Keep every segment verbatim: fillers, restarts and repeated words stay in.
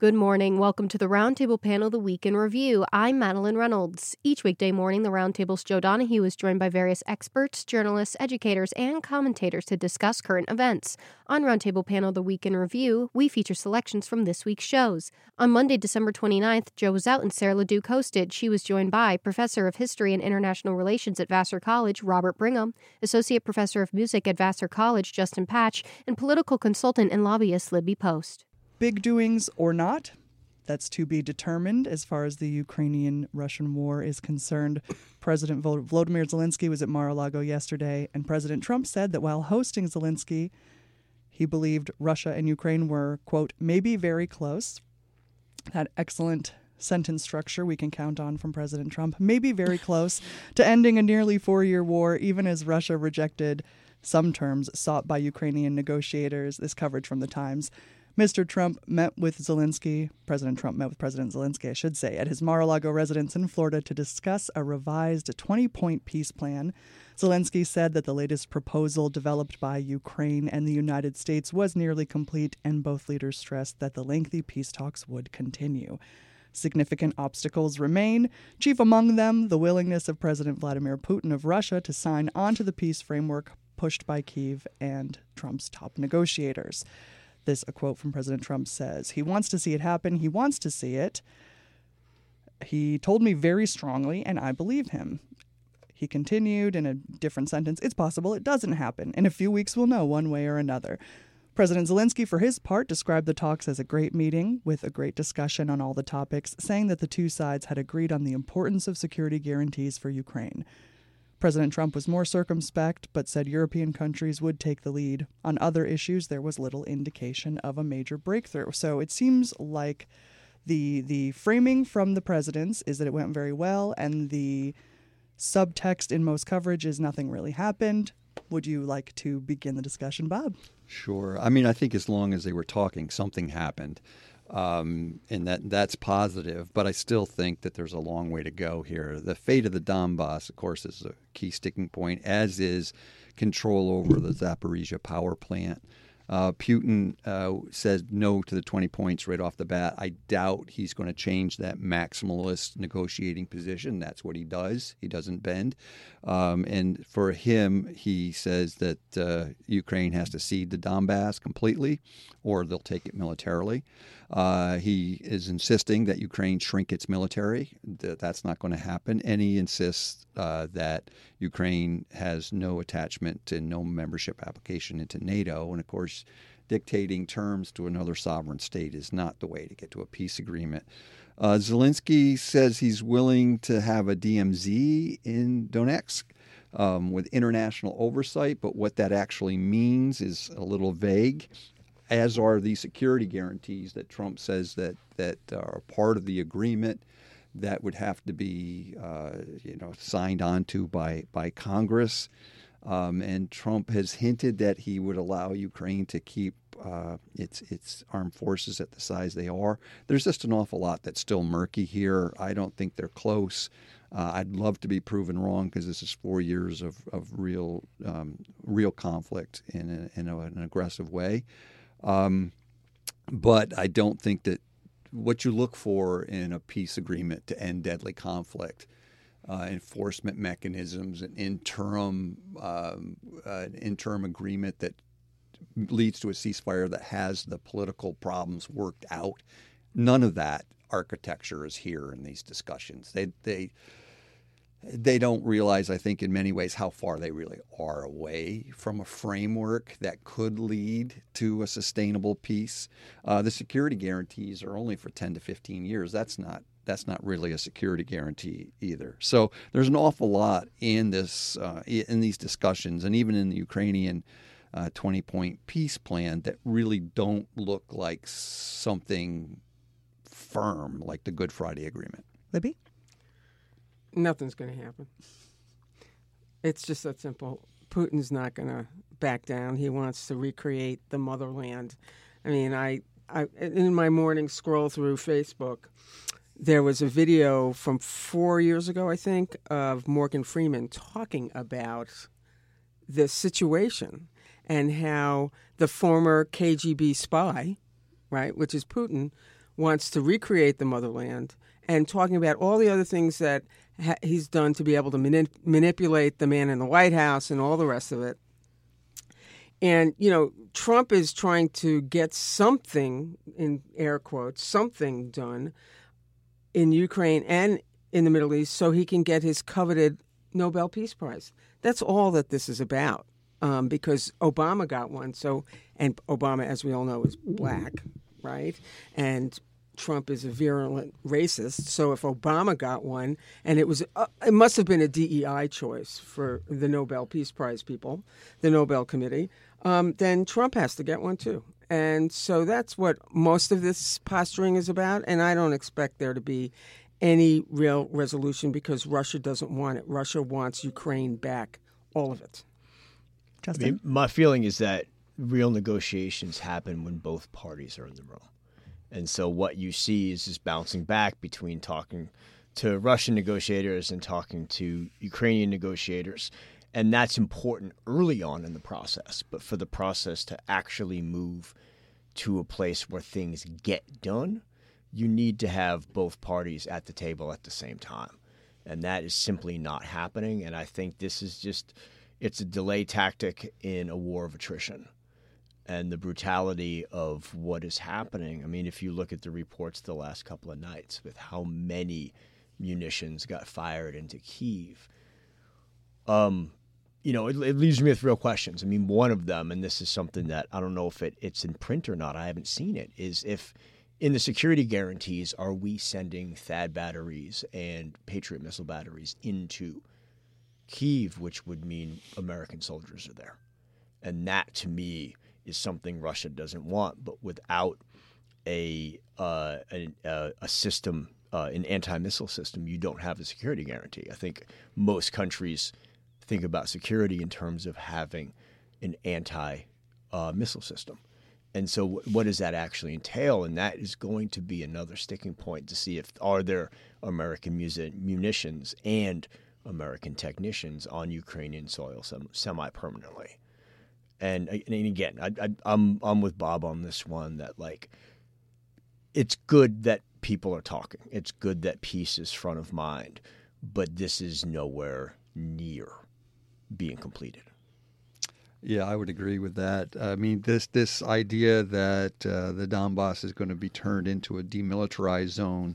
Good morning. Welcome to the Roundtable Panel, The Week in Review. I'm Madeline Reynolds. Each weekday morning, the Roundtable's Joe Donahue is joined by various experts, journalists, educators, and commentators to discuss current events. On Roundtable Panel, The Week in Review, we feature selections from this week's shows. On Monday, December twenty-ninth, Joe was out and Sarah LeDuc hosted. She was joined by Professor of History and International Relations at Vassar College, Robert Brigham, Associate Professor of Music at Vassar College, Justin Patch, and political consultant and lobbyist Libby Post. Big doings or not, that's to be determined as far as the Ukrainian-Russian war is concerned. President Volodymyr Zelensky was at Mar-a-Lago yesterday, and President Trump said that while hosting Zelensky, he believed Russia and Ukraine were, quote, maybe very close. That excellent sentence structure we can count on from President Trump. Maybe very close to ending a nearly four-year war, even as Russia rejected some terms sought by Ukrainian negotiators. This coverage from the Times. Mister Trump met with Zelensky, President Trump met with President Zelensky, I should say, at his Mar-a-Lago residence in Florida to discuss a revised twenty-point peace plan. Zelensky said that the latest proposal developed by Ukraine and the United States was nearly complete, and both leaders stressed that the lengthy peace talks would continue. Significant obstacles remain, chief among them the willingness of President Vladimir Putin of Russia to sign onto the peace framework pushed by Kyiv and Trump's top negotiators. This, a quote from President Trump, says, he wants to see it happen. He wants to see it. He told me very strongly, and I believe him. He continued in a different sentence, it's possible it doesn't happen. In a few weeks, we'll know one way or another. President Zelensky, for his part, described the talks as a great meeting with a great discussion on all the topics, saying that the two sides had agreed on the importance of security guarantees for Ukraine. President Trump was more circumspect, but said European countries would take the lead. On other issues, there was little indication of a major breakthrough. So it seems like the the framing from the presidents is that it went very well, and the subtext in most coverage is nothing really happened. Would you like to begin the discussion, Bob? Sure. I mean, I think as long as they were talking, something happened. Um, and that that's positive, but I still think that there's a long way to go here. The fate of the Donbass, of course, is a key sticking point, as is control over the Zaporizhia power plant. Uh, Putin uh, says no to the twenty points right off the bat. I doubt he's going to change that maximalist negotiating position. That's what he does. He doesn't bend. Um, and for him, he says that uh, Ukraine has to cede the Donbass completely, or they'll take it militarily. Uh, he is insisting that Ukraine shrink its military. That that's not going to happen. And he insists uh, that Ukraine has no attachment and no membership application into NATO. And of course, dictating terms to another sovereign state is not the way to get to a peace agreement. Uh, Zelensky says he's willing to have a D M Z in Donetsk um, with international oversight, but what that actually means is a little vague, as are the security guarantees that Trump says that, that are part of the agreement that would have to be uh, you know, signed onto by, by Congress. Um, and Trump has hinted that he would allow Ukraine to keep uh, its its armed forces at the size they are. There's just an awful lot that's still murky here. I don't think they're close. Uh, I'd love to be proven wrong, because this is four years of, of real um, real conflict in, a, in a, an aggressive way. Um, but I don't think that what you look for in a peace agreement to end deadly conflict, Uh, enforcement mechanisms, an interim um, uh, an interim agreement that leads to a ceasefire that has the political problems worked out. None of that architecture is here in these discussions. They they they don't realize, I think, in many ways how far they really are away from a framework that could lead to a sustainable peace. Uh, the security guarantees are only for ten to fifteen years. That's not That's not really a security guarantee either. So there's an awful lot in this, uh, in these discussions, and even in the Ukrainian uh, twenty-point peace plan, that really don't look like something firm like the Good Friday Agreement. Libby? Nothing's going to happen. It's just that simple. Putin's not going to back down. He wants to recreate the motherland. I mean, I, I in my morning scroll through Facebook, there was a video from four years ago, I think, of Morgan Freeman talking about the situation and how the former K G B spy, right, which is Putin, wants to recreate the motherland and talking about all the other things that ha- he's done to be able to mani- manipulate the man in the White House and all the rest of it. And, you know, Trump is trying to get something, in air quotes, something done in Ukraine and in the Middle East so he can get his coveted Nobel Peace Prize. That's all that this is about, um, because Obama got one. So, and Obama, as we all know, is black, right? And Trump is a virulent racist. So if Obama got one, and it was, uh, it must have been a D E I choice for the Nobel Peace Prize people, the Nobel Committee, um, then Trump has to get one too. And so that's what most of this posturing is about. And I don't expect there to be any real resolution because Russia doesn't want it. Russia wants Ukraine back, all of it. Justin? I mean, my feeling is that real negotiations happen when both parties are in the room. And so what you see is this bouncing back between talking to Russian negotiators and talking to Ukrainian negotiators. And that's important early on in the process. But for the process to actually move to a place where things get done, you need to have both parties at the table at the same time. And that is simply not happening. And I think this is just, it's a delay tactic in a war of attrition. And the brutality of what is happening. I mean, if you look at the reports the last couple of nights with how many munitions got fired into Kyiv, um, you know, it, it leaves me with real questions. I mean, one of them, and this is something that I don't know if it, it's in print or not, I haven't seen it, is if in the security guarantees, are we sending THAAD batteries and Patriot missile batteries into Kyiv, which would mean American soldiers are there? And that, to me, is something Russia doesn't want. But without a uh, a, a system, uh, an anti-missile system, you don't have a security guarantee. I think most countries think about security in terms of having an anti-missile uh, system. And so w- what does that actually entail? And that is going to be another sticking point to see if are there American music, munitions and American technicians on Ukrainian soil sem- semi-permanently. And, and again, I, I, I'm I'm with Bob on this one that, like, it's good that people are talking. It's good that peace is front of mind, but this is nowhere near being completed. Yeah, I would agree with that. I mean, this this idea that uh, the Donbass is going to be turned into a demilitarized zone,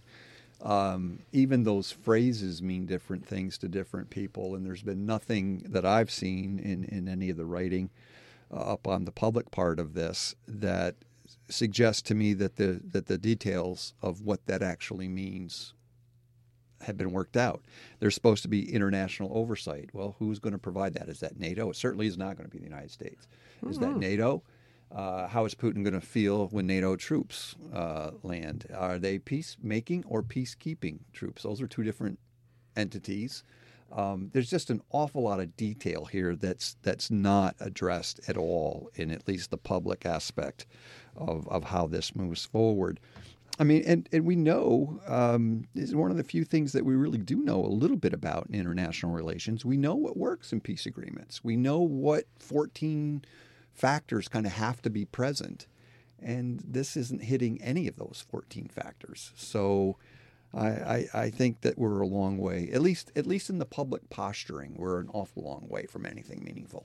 um, even those phrases mean different things to different people, and there's been nothing that I've seen in, in any of the writing uh, up on the public part of this that suggests to me that the that the details of what that actually means have been worked out. There's supposed to be international oversight. Well, who's going to provide that? Is that NATO? It certainly is not going to be the United States. Is that NATO? Uh, how is Putin going to feel when NATO troops uh, land? Are they peacemaking or peacekeeping troops? Those are two different entities. Um, there's just an awful lot of detail here that's that's not addressed at all in at least the public aspect of, of how this moves forward. I mean, and, and we know, um, this is one of the few things that we really do know a little bit about in international relations. We know what works in peace agreements. We know what fourteen factors kind of have to be present. And this isn't hitting any of those fourteen factors. So I, I, I think that we're a long way, at least at least in the public posturing, we're an awful long way from anything meaningful.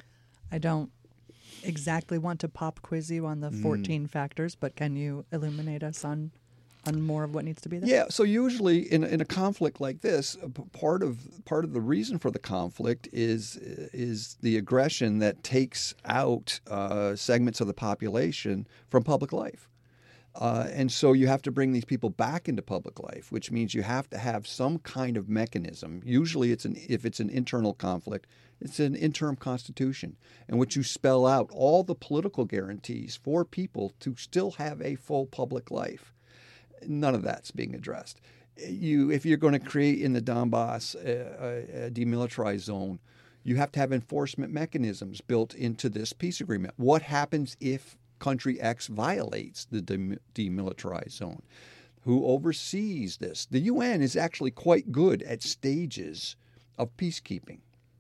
I don't exactly want to pop quiz you on the fourteen mm. factors, but can you illuminate us on on more of what needs to be there? Yeah, so usually in in a conflict like this, part of part of the reason for the conflict is is the aggression that takes out uh, segments of the population from public life. Uh, and so you have to bring these people back into public life, which means you have to have some kind of mechanism. Usually it's an if it's an internal conflict, it's an interim constitution in which you spell out all the political guarantees for people to still have a full public life. None of that's being addressed. You, if you're going to create in the Donbass a, a, a demilitarized zone, you have to have enforcement mechanisms built into this peace agreement. What happens if country X violates the demilitarized zone? Who oversees this? The U N is actually quite good at stages of peacekeeping.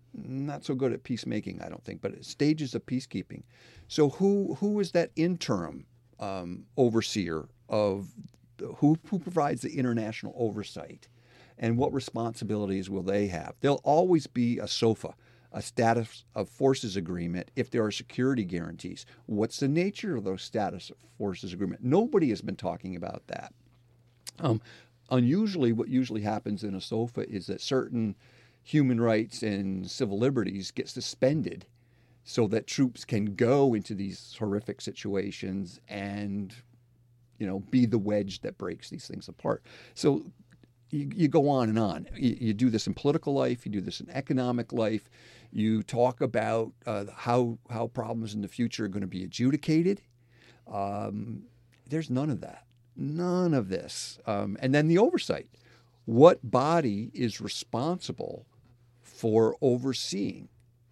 Not so good at peacemaking, I don't think, but at stages of peacekeeping. So who who is that interim um, overseer of who who provides the international oversight, and what responsibilities will they have? There'll always be a SOFA, a status of forces agreement, if there are security guarantees. What's the nature of those status of forces agreement? Nobody has been talking about that. Um, unusually, what usually happens in a SOFA is that certain human rights and civil liberties get suspended so that troops can go into these horrific situations and, you know, be the wedge that breaks these things apart. So you, you go on and on. You, you do this in political life. You do this in economic life. You talk about uh, how how problems in the future are going to be adjudicated. Um, there's none of that. None of this. Um, and then the oversight. What body is responsible for overseeing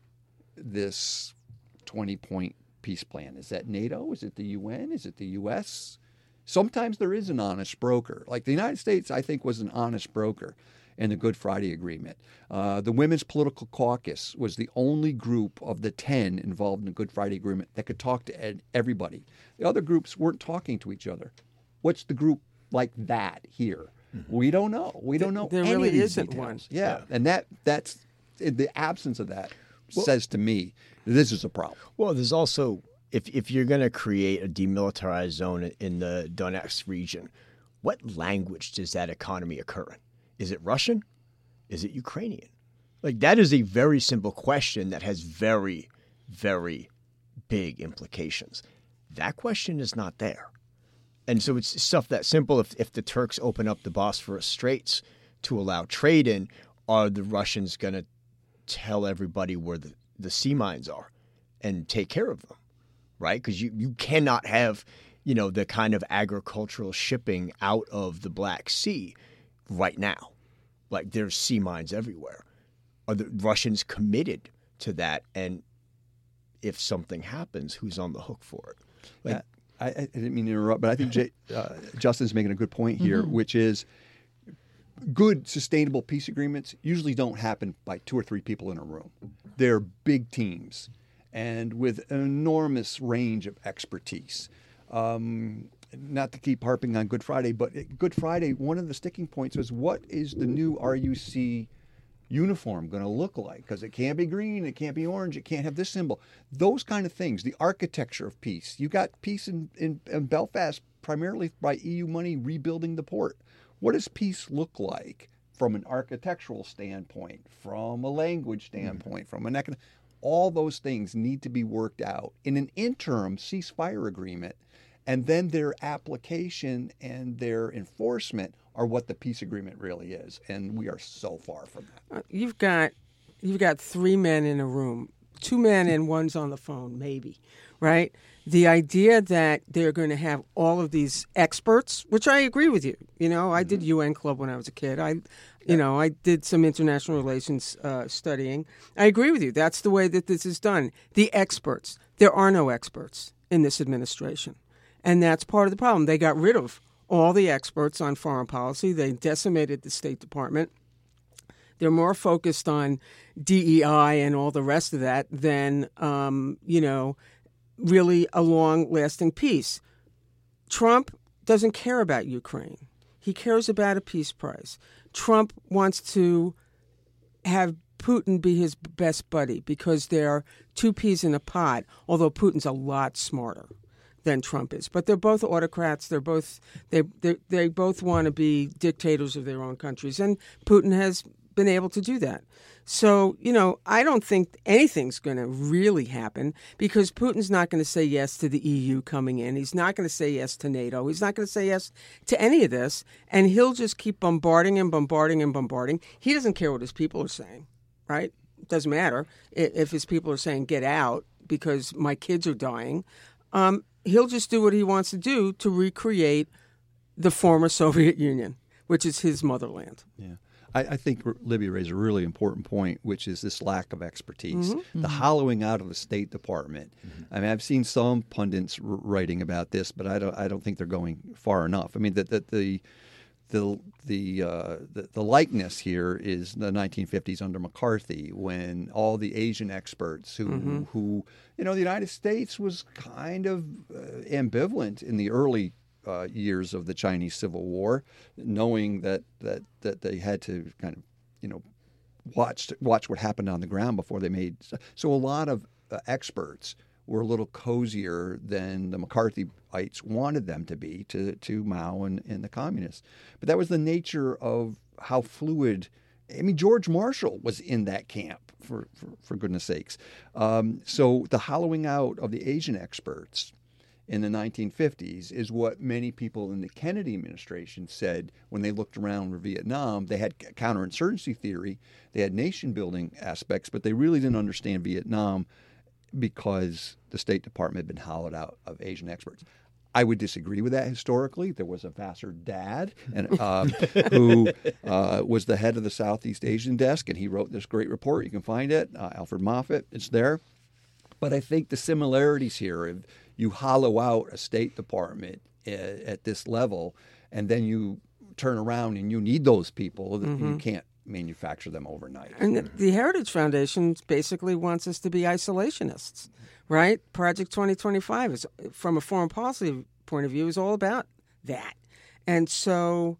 this twenty-point peace plan? Is that NATO? Is it the U N? Is it the U S? Sometimes there is an honest broker. Like the United States, I think, was an honest broker in the Good Friday Agreement. Uh, the Women's Political Caucus was the only group of the ten involved in the Good Friday Agreement that could talk to ed- everybody. The other groups weren't talking to each other. What's the group like that here? Mm-hmm. We don't know. We don't know. There any really of these isn't details. one. Yeah. Yeah. and that that's the absence of that Well, says to me this is a problem. Well, there's also, if if you're going to create a demilitarized zone in the Donetsk region, what language does that economy occur in? Is it Russian? Is it Ukrainian? Like, that is a very simple question that has very, very big implications. That question is not there. And so it's stuff that simple. If, if the Turks open up the Bosphorus Straits to allow trade in, are the Russians going to tell everybody where the, the sea mines are and take care of them, right? Because you, you cannot have, you know, the kind of agricultural shipping out of the Black Sea right now. Like, there's sea mines everywhere. Are the Russians committed to that? And if something happens, who's on the hook for it? Like, Yeah. I, I didn't mean to interrupt, but I think Jay, uh, Justin's making a good point here, mm-hmm. which is good, sustainable peace agreements usually don't happen by two or three people in a room. They're big teams and with an enormous range of expertise. Um, not to keep harping on Good Friday, but Good Friday, one of the sticking points was, what is the new R U C uniform going to look like? Because it can't be green, it can't be orange, it can't have this symbol. Those kind of things, the architecture of peace. You got peace in, in, in Belfast primarily by E U money rebuilding the port. What does peace look like from an architectural standpoint, from a language standpoint, mm-hmm. from an economic? All those things need to be worked out in an interim ceasefire agreement, and then their application and their enforcement are what the peace agreement really is, and we are so far from that. Uh, you've got you've got three men in a room, two men and one's on the phone, maybe, right? The idea that they're going to have all of these experts, which I agree with you. You know, I did U N Club when I was a kid. I, you know, I did some international relations uh, studying. I agree with you. That's the way that this is done. The experts. There are no experts in this administration, and that's part of the problem. They got rid of all the experts on foreign policy. They decimated the State Department. They're more focused on D E I and all the rest of that than, um, you know, really a long-lasting peace. Trump doesn't care about Ukraine. He cares about a peace price. Trump wants to have Putin be his best buddy because they're two peas in a pod, although Putin's a lot smarter than Trump is. But they're both autocrats. They're both they they they both want to be dictators of their own countries, and Putin has been able to do that. So, you know, I don't think anything's going to really happen because Putin's not going to say yes to the E U coming in. He's not going to say yes to NATO. He's not going to say yes to any of this, and he'll just keep bombarding and bombarding and bombarding. He doesn't care what his people are saying, right? It doesn't matter if his people are saying, get out because my kids are dying. Um, he'll just do what he wants to do to recreate the former Soviet Union, which is his motherland. Yeah. I, I think Libby raised a really important point, which is this lack of expertise, Mm-hmm. the Mm-hmm. hollowing out of the State Department. Mm-hmm. I mean, I've seen some pundits r- writing about this, but I don't. I don't think they're going far enough. I mean, that the, the the the, uh, the the likeness here is the nineteen fifties under McCarthy, when all the Asian experts who Mm-hmm. who you know the United States was kind of uh, ambivalent in the early uh, years of the Chinese Civil War, knowing that, that, that they had to kind of, you know, watch, watch what happened on the ground before they made. So a lot of uh, experts were a little cozier than the McCarthyites wanted them to be to, to Mao and, and the communists. But that was the nature of how fluid. I mean, George Marshall was in that camp, for, for, for goodness sakes. Um, so the hollowing out of the Asian experts in the nineteen fifties is what many people in the Kennedy administration said when they looked around for Vietnam. They had counterinsurgency theory, they had nation-building aspects, but they really didn't understand Vietnam because the State Department had been hollowed out of Asian experts. I would disagree with that historically. There was a Vassar Dad and, um, who uh, was the head of the Southeast Asian desk, and he wrote this great report. You can find it, uh, Alfred Moffat. It's there. But I think the similarities here, if you hollow out a State Department uh, at this level, and then you turn around and you need those people, mm-hmm. you can't manufacture them overnight. And the, the Heritage Foundation basically wants us to be isolationists, right? Project twenty twenty-five is, from a foreign policy point of view, is all about that. And so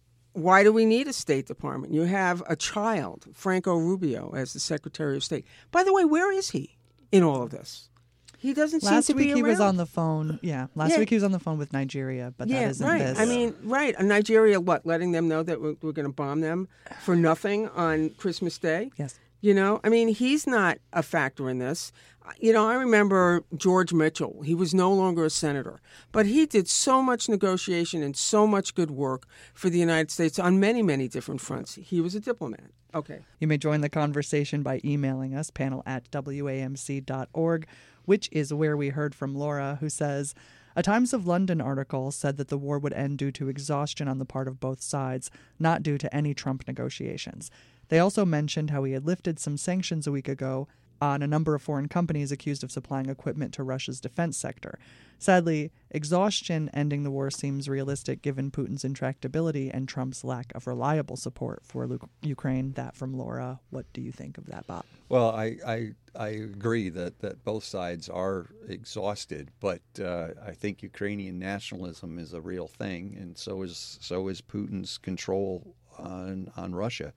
why do we need a State Department? You have a child, Franco Rubio, as the Secretary of State. By the way, where is he in all of this? He doesn't last seem to week be he around. was on the phone. Yeah, last Yeah. week he was on the phone with Nigeria, but yeah, that isn't right. this. I mean, right. And Nigeria, what? Letting them know that we're, we're going to bomb them for nothing on Christmas Day? Yes. You know, I mean, he's not a factor in this. You know, I remember George Mitchell. He was no longer a senator, but he did so much negotiation and so much good work for the United States on many, many different fronts. He was a diplomat. Okay. You may join the conversation by emailing us, panel at W A M C dot org, which is where we heard from Laura, who says, a Times of London article said that the war would end due to exhaustion on the part of both sides, not due to any Trump negotiations. They also mentioned how he had lifted some sanctions a week ago on a number of foreign companies accused of supplying equipment to Russia's defense sector. Sadly, exhaustion ending the war seems realistic given Putin's intractability and Trump's lack of reliable support for Lu- Ukraine. That from Laura. What do you think of that, Bob? Well, I, I, I agree that, that both sides are exhausted, but uh, I think Ukrainian nationalism is a real thing, and so is so is Putin's control on on Russia.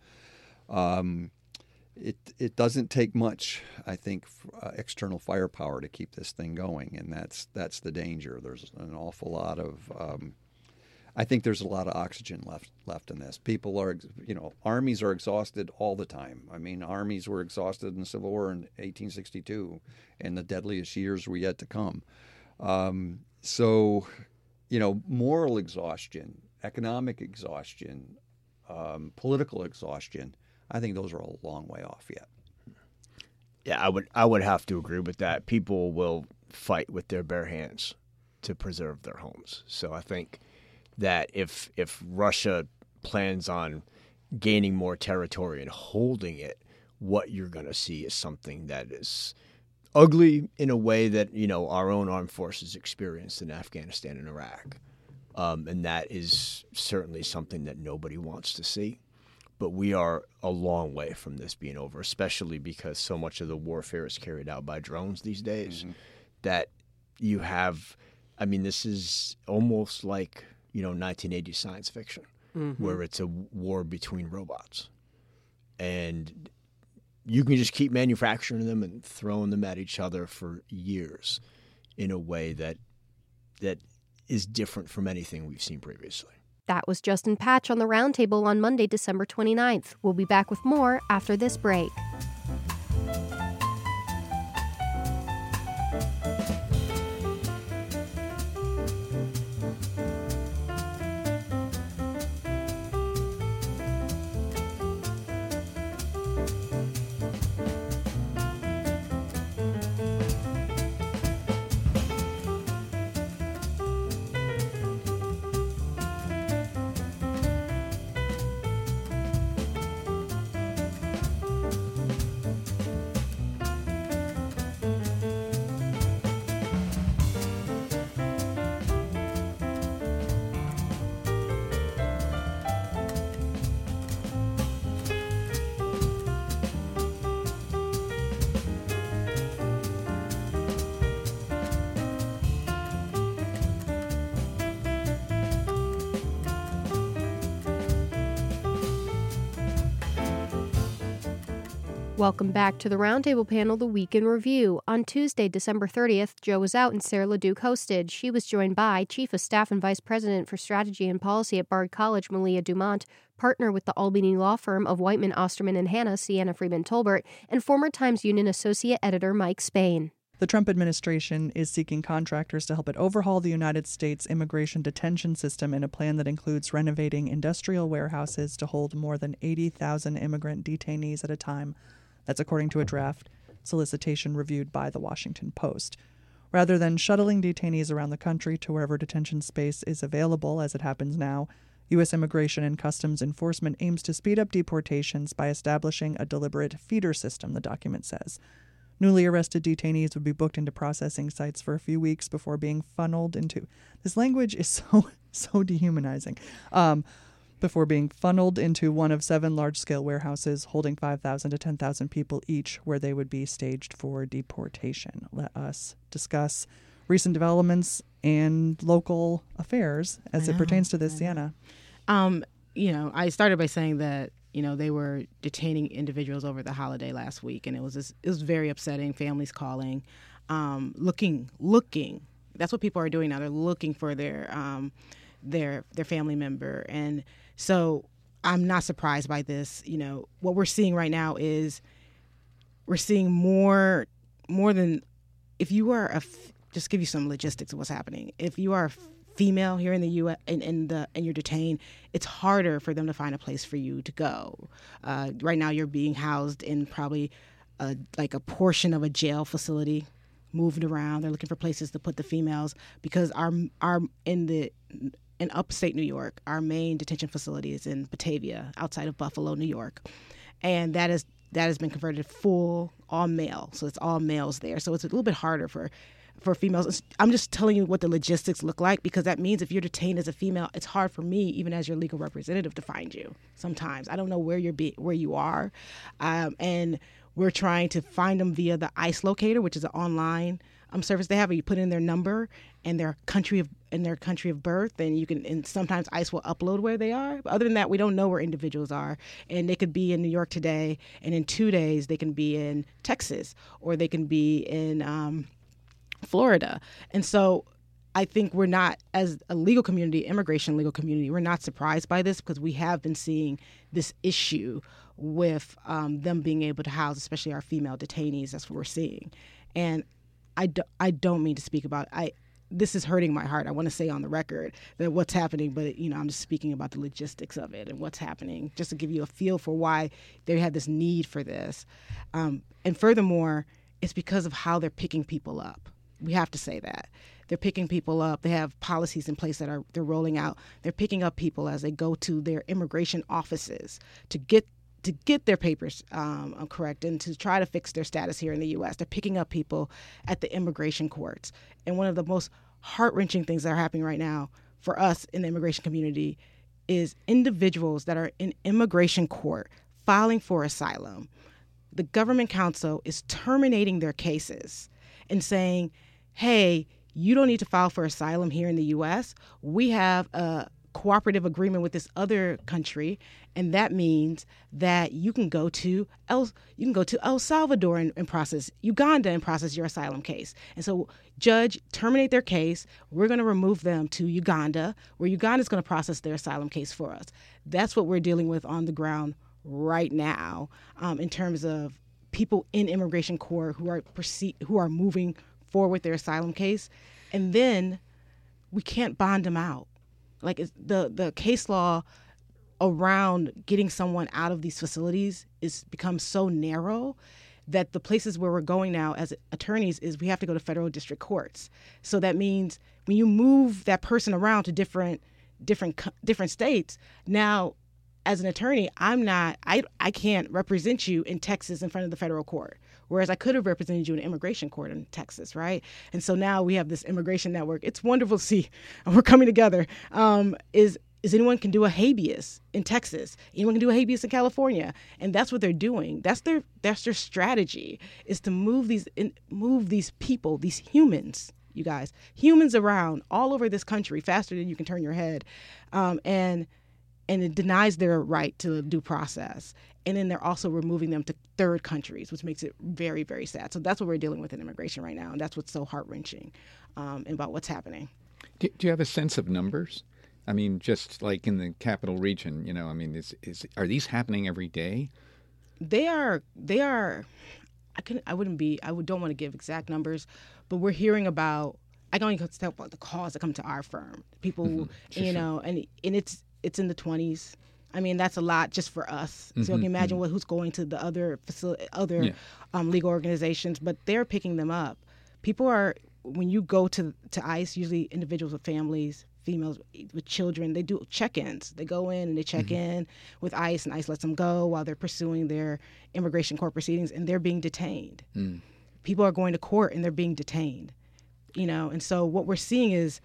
Um, It it doesn't take much, I think, uh, external firepower to keep this thing going, and that's that's the danger. There's an awful lot of, um, I think there's a lot of oxygen left left in this. People are, you know, armies are exhausted all the time. I mean, armies were exhausted in the Civil War in eighteen sixty-two, and the deadliest years were yet to come. Um, so, you know, moral exhaustion, economic exhaustion, um, political exhaustion, I think those are a long way off yet. Yeah, I would I would have to agree with that. People will fight with their bare hands to preserve their homes. So I think that if if Russia plans on gaining more territory and holding it, what you're going to see is something that is ugly in a way that, you know, our own armed forces experienced in Afghanistan and Iraq. Um, and that is certainly something that nobody wants to see. But we are a long way from this being over, especially because so much of the warfare is carried out by drones these days, mm-hmm. that you have, I mean, this is almost like, you know, nineteen eighties science fiction, mm-hmm. where it's a war between robots. And you can just keep manufacturing them and throwing them at each other for years in a way that that is different from anything we've seen previously. That was Justin Patch on the Roundtable on Monday, December twenty-ninth. We'll be back with more after this break. Welcome back to the Roundtable Panel, The Week in Review. On Tuesday, December thirtieth, Joe was out and Sarah LeDuc hosted. She was joined by Chief of Staff and Vice President for Strategy and Policy at Bard College, Malia Dumont, partner with the Albany law firm of Whiteman, Osterman and Hanna, Sienna Freeman Tolbert, and former Times Union Associate Editor Mike Spain. The Trump administration is seeking contractors to help it overhaul the United States immigration detention system in a plan that includes renovating industrial warehouses to hold more than eighty thousand immigrant detainees at a time. That's according to a draft solicitation reviewed by the Washington Post. Rather than shuttling detainees around the country to wherever detention space is available, as it happens now, U S Immigration and Customs Enforcement aims to speed up deportations by establishing a deliberate feeder system, the document says. Newly arrested detainees would be booked into processing sites for a few weeks before being funneled into... This language is so, so dehumanizing. Um... before being funneled into one of seven large-scale warehouses holding five thousand to ten thousand people each, where they would be staged for deportation. Let us discuss recent developments and local affairs as it pertains to this, Sienna. Um, you know, I started by saying that, you know, they were detaining individuals over the holiday last week, and it was just, it was very upsetting. Families calling, um, looking, looking. That's what people are doing now. They're looking for their um, their their family member, and so I'm not surprised by this. You know, what we're seeing right now is we're seeing more more than if you are a just give you some logistics of what's happening. If you are a female here in the U S and in, in the and you're detained, it's harder for them to find a place for you to go. Uh, right now, you're being housed in probably a, like a portion of a jail facility, moved around. They're looking for places to put the females because our our in the in upstate New York, our main detention facility is in Batavia, outside of Buffalo, New York, and that is that has been converted full all male. So it's all males there. So it's a little bit harder for. for females. I'm just telling you what the logistics look like, because that means if you're detained as a female, it's hard for me, even as your legal representative, to find you sometimes. I don't know where you're be, where you are. Um, and we're trying to find them via the ICE locator, which is an online um, service they have, where you put in their number and their country of and their country of birth, and you can. And sometimes ICE will upload where they are. But other than that, we don't know where individuals are, and they could be in New York today, and in two days they can be in Texas, or they can be in um, Florida. And so I think we're not, as a legal community, immigration legal community, we're not surprised by this, because we have been seeing this issue with um, them being able to house, especially our female detainees. That's what we're seeing. And I, do, I don't mean to speak about I. This is hurting my heart. I want to say on the record that what's happening, but you know, I'm just speaking about the logistics of it and what's happening, just to give you a feel for why they had this need for this. Um, and furthermore, it's because of how they're picking people up. We have to say that. They're picking people up. They have policies in place that are they're rolling out. They're picking up people as they go to their immigration offices to get to get their papers um, correct and to try to fix their status here in the U S. They're picking up people at the immigration courts. And one of the most heart-wrenching things that are happening right now for us in the immigration community is individuals that are in immigration court filing for asylum. The government counsel is terminating their cases and saying, hey, you don't need to file for asylum here in the U S. We have a cooperative agreement with this other country, and that means that you can go to El, you can go to El Salvador and, and process, Uganda and process your asylum case. And so, judge, terminate their case. We're going to remove them to Uganda, where Uganda is going to process their asylum case for us. That's what we're dealing with on the ground right now, um, in terms of people in immigration court who are perce- who are moving forward with their asylum case, and then we can't bond them out. Like it's the the case law around getting someone out of these facilities is become so narrow that the places where we're going now as attorneys is we have to go to federal district courts. So that means when you move that person around to different different different states, now as an attorney, I'm not, I, I can't represent you in Texas in front of the federal court, whereas I could have represented you in immigration court in Texas, right? And so now we have this immigration network. It's wonderful to see, and we're coming together. Um, is is anyone can do a habeas in Texas? Anyone can do a habeas in California, and that's what they're doing. That's their that's their strategy, is to move these in, move these people, these humans, you guys, humans around all over this country faster than you can turn your head, um, and. and it denies their right to due process. And then they're also removing them to third countries, which makes it very, very sad. So that's what we're dealing with in immigration right now, and that's what's so heart-wrenching um, about what's happening. Do, do you have a sense of numbers? I mean, just like in the capital region, you know, I mean, is, is are these happening every day? They are, they are, I couldn't, I wouldn't be, I would, don't want to give exact numbers, but we're hearing about, I can only tell about the calls that come to our firm. People, mm-hmm. sure, you know, and and it's it's in the twenties. I mean, that's a lot just for us. Mm-hmm. So you can imagine mm-hmm. what who's going to the other facility, other yeah. um, legal organizations, but they're picking them up. People are, when you go to to ICE, usually individuals with families, females with children, they do check-ins. They go in and they check mm-hmm. in with ICE, and ICE lets them go while they're pursuing their immigration court proceedings, and they're being detained. Mm. People are going to court and they're being detained. You know, and so what we're seeing is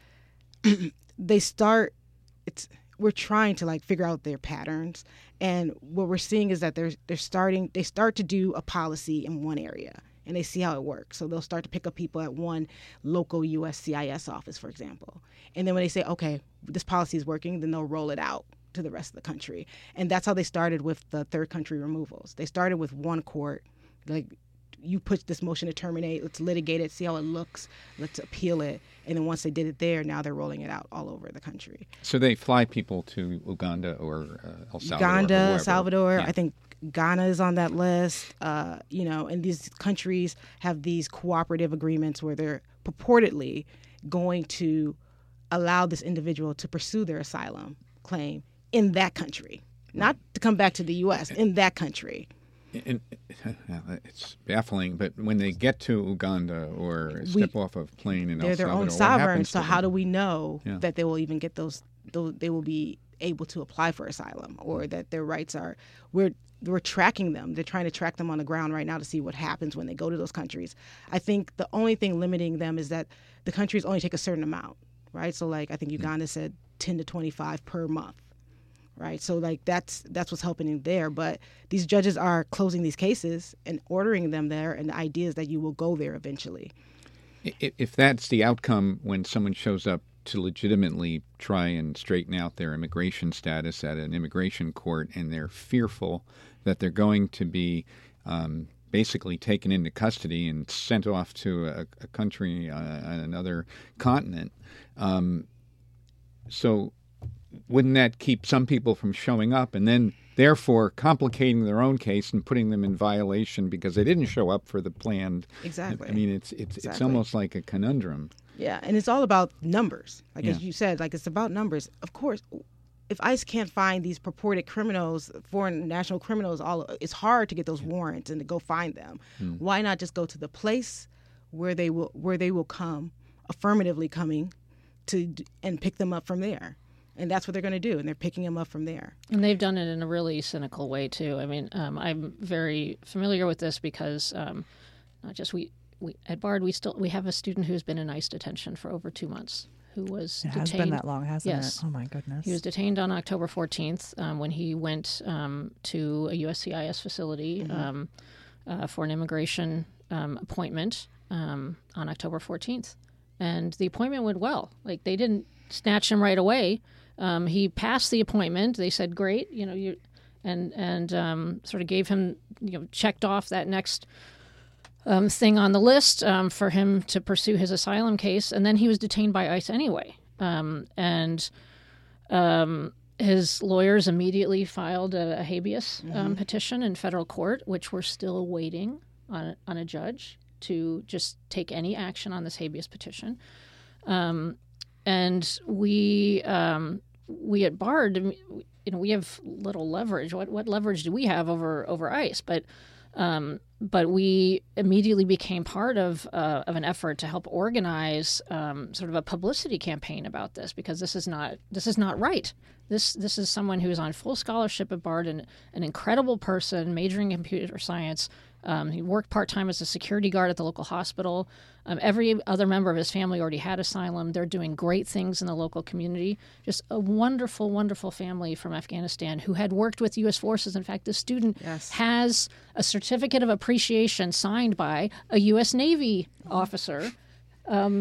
they start, it's, we're trying to like figure out their patterns. And what we're seeing is that they're, they're starting, they start to do a policy in one area and they see how it works. So they'll start to pick up people at one local U S C I S office, for example. And then when they say, okay, this policy is working, then they'll roll it out to the rest of the country. And that's how they started with the third country removals. They started with one court, like, you put this motion to terminate, let's litigate it, see how it looks, let's appeal it. And then once they did it there, now they're rolling it out all over the country. So they fly people to Uganda or uh, El Salvador? Uganda, El Salvador, yeah. I think Ghana is on that list. Uh, you know, and these countries have these cooperative agreements where they're purportedly going to allow this individual to pursue their asylum claim in that country, not to come back to the U S, in that country. And, it's baffling, but when they get to Uganda or step we, off a plane in El Salvador, they're their own sovereigns. So how do we know yeah. that they will even get those, those? They will be able to apply for asylum, or that their rights are. We're we're tracking them. They're trying to track them on the ground right now to see what happens when they go to those countries. I think the only thing limiting them is that the countries only take a certain amount, right? So like I think Uganda said ten to twenty-five per month. Right, so like that's that's what's helping there. But these judges are closing these cases and ordering them there, and the idea is that you will go there eventually. If that's the outcome when someone shows up to legitimately try and straighten out their immigration status at an immigration court, and they're fearful that they're going to be um, basically taken into custody and sent off to a, a country uh, on another continent, um, so. Wouldn't that keep some people from showing up and then therefore complicating their own case and putting them in violation because they didn't show up for the planned? Exactly. I mean, it's it's exactly. it's almost like a conundrum. Yeah, and it's all about numbers. Like yeah. as you said, like it's about numbers. Of course, if ICE can't find these purported criminals, foreign national criminals, all it's hard to get those warrants and to go find them. Mm. Why not just go to the place where they will where they will come, affirmatively coming, to and pick them up from there? And that's what they're going to do, and they're picking them up from there. And they've done it in a really cynical way, too. I mean, um, I'm very familiar with this because um, not just we, we at Bard, we still we have a student who's been in ICE detention for over two months who was it detained. It has been that long, hasn't yes. it? Oh, my goodness. He was detained on October fourteenth um, when he went um, to a U S C I S facility mm-hmm. um, uh, for an immigration um, appointment um, on October fourteenth. And the appointment went well. Like, they didn't snatch him right away. Um, he passed the appointment. They said, "Great," you know, you, and and um, sort of gave him, you know, checked off that next um, thing on the list um, for him to pursue his asylum case. And then he was detained by ICE anyway. Um, and um, his lawyers immediately filed a, a habeas mm-hmm. um, petition in federal court, which we're still waiting on on a judge to just take any action on this habeas petition. Um, And we um, we at Bard, you know, we have little leverage. What what leverage do we have over over ICE? But um, but we immediately became part of uh, of an effort to help organize um, sort of a publicity campaign about this, because this is not this is not right. This this is someone who is on full scholarship at Bard, and an incredible person, majoring in computer science. Um, he worked part-time as a security guard at the local hospital. Um, every other member of his family already had asylum. They're doing great things in the local community. Just a wonderful, wonderful family from Afghanistan who had worked with U S forces. In fact, this student yes. has a certificate of appreciation signed by a U S Navy officer um,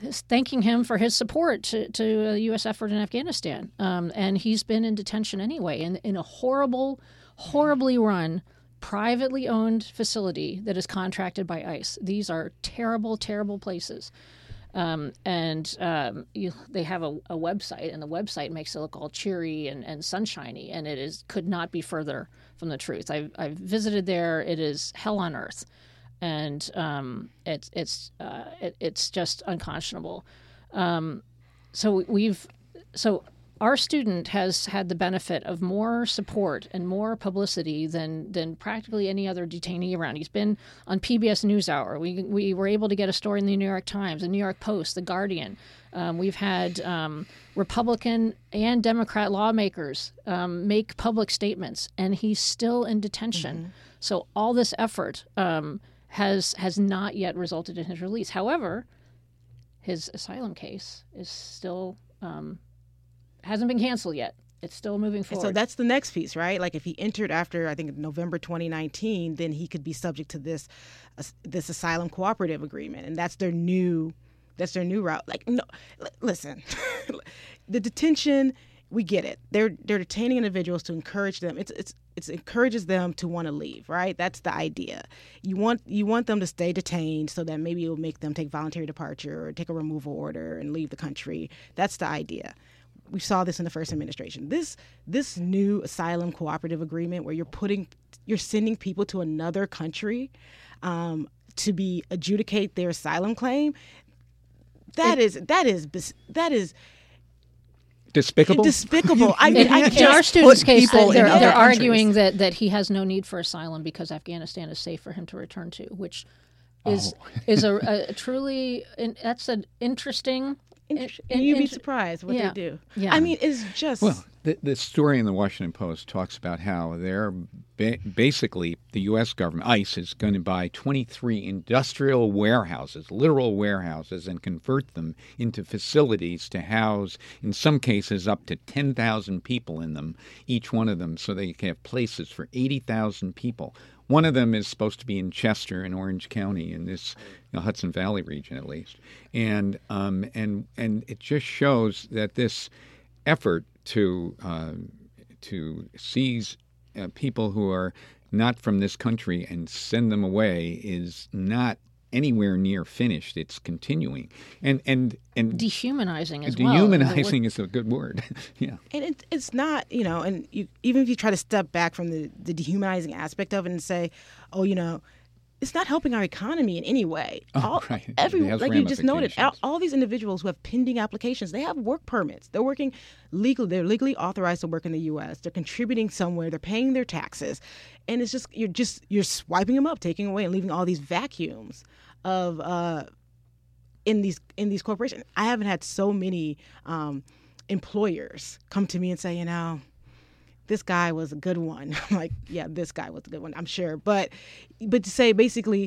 thanking him for his support to, to the U S effort in Afghanistan. Um, and he's been in detention anyway, in, in a horrible, horribly run, privately owned facility that is contracted by ICE. These are terrible, terrible places. Um, and um, you, they have a, a website, and the website makes it look all cheery and, and sunshiny, and it is could not be further from the truth. I've, I've visited there. It is hell on earth. And um, it's it's uh, it, it's just unconscionable. Um, so we've so our student has had the benefit of more support and more publicity than than practically any other detainee around. He's been on P B S NewsHour. We we were able to get a story in the New York Times, the New York Post, the Guardian. Um, we've had um, Republican and Democrat lawmakers um, make public statements, and he's still in detention. Mm-hmm. So all this effort. Um, has has not yet resulted in his release. However, his asylum case is still um, hasn't been canceled yet. It's still moving forward. So that's the next piece, right? Like if he entered after, I think, November twenty nineteen, then he could be subject to this uh, this asylum cooperative agreement, and that's their new that's their new route. Like, no, l- listen, the detention. We get it. They're they're detaining individuals to encourage them. It's it's it encourages them to want to leave, right? That's the idea. You want you want them to stay detained so that maybe it will make them take voluntary departure or take a removal order and leave the country. That's the idea. We saw this in the first administration. This this new asylum cooperative agreement where you're putting you're sending people to another country um, to be adjudicate their asylum claim. That it, is that is that is. Despicable. Despicable. I mean, in, I in our student's case, they're, they're countries. arguing that, that he has no need for asylum because Afghanistan is safe for him to return to, which is oh. is a, a truly in, that's an interesting. Inter- in, you'd be in, surprised what yeah, they do. Yeah. I mean, it's just well. The, the story in the Washington Post talks about how they're ba- basically the U S government, ICE, is going to buy twenty-three industrial warehouses, literal warehouses, and convert them into facilities to house, in some cases, up to ten thousand people in them, each one of them, so they can have places for eighty thousand people. One of them is supposed to be in Chester in Orange County, in this you know, Hudson Valley region at least. And um, and and it just shows that this effort to uh, to seize uh, people who are not from this country and send them away is not anywhere near finished. It's continuing, and and and dehumanizing as dehumanizing well. is a good word. Yeah, and it, it's not, you know, and you, even if you try to step back from the the dehumanizing aspect of it and say, oh, you know. It's not helping our economy in any way. Oh, all, right. Every, like you just noted, all, ramifications. all these individuals who have pending applications, they have work permits. They're working legal. They're legally authorized to work in the U S. They're contributing somewhere. They're paying their taxes, and it's just you're just you're swiping them up, taking away, and leaving all these vacuums of uh, in these in these corporations. I haven't had so many um, employers come to me and say, you know. This guy was a good one. I'm like, yeah, this guy was a good one, I'm sure. But but to say basically,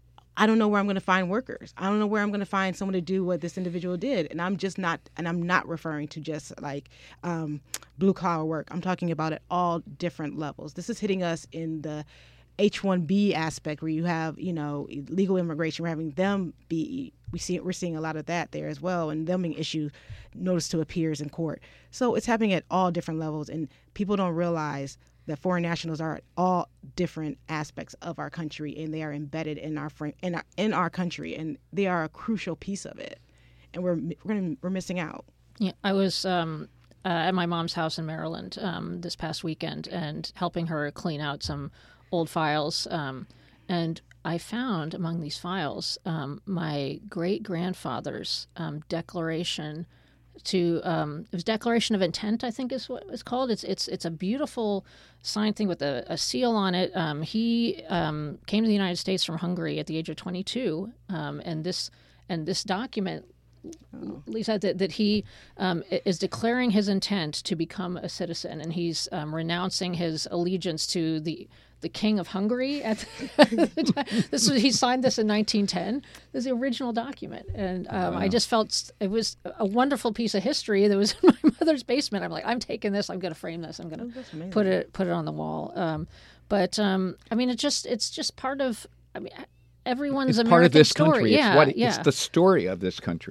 I don't know where I'm going to find workers. I don't know where I'm going to find someone to do what this individual did. And I'm just not, and I'm not referring to just like um, blue collar work. I'm talking about at all different levels. This is hitting us in the H one B aspect where you have, you know, legal immigration. We're having them be, we see, we're seeing a lot of that there as well, and them being issued notice to appears in court. So it's happening at all different levels, and people don't realize that foreign nationals are at all different aspects of our country, and they are embedded in our frame, in our in our country, and they are a crucial piece of it, and we're we're gonna, we're missing out. Yeah, I was um, uh, at my mom's house in Maryland um, this past weekend and helping her clean out some old files, um, and I found among these files um, my great grandfather's um, declaration to um, it was Declaration of Intent, I think is what it's called. It's it's it's a beautiful signed thing with a, a seal on it. Um, he um, came to the United States from Hungary at the age of twenty-two, um, and this and this document. Lisa, that, that he um, is declaring his intent to become a citizen, and he's um, renouncing his allegiance to the the King of Hungary. At the time. This was, he signed this in nineteen ten. This is the original document, and um, wow. I just felt it was a wonderful piece of history that was in my mother's basement. I'm like, I'm taking this. I'm going to frame this. I'm going to oh, put it put it on the wall. Um, but um, I mean, it just it's just part of. I mean, everyone's it's American part of this story. country. Yeah, it's what yeah. it's the story of this country.